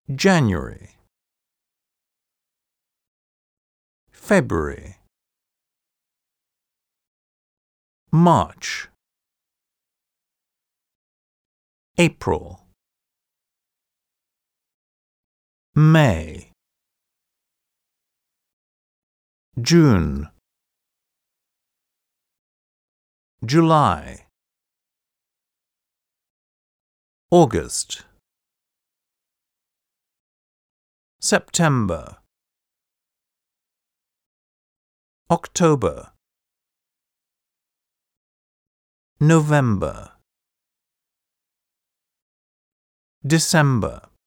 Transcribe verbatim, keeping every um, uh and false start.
January, February, March, April, May, June, July, August, September, October, November, December.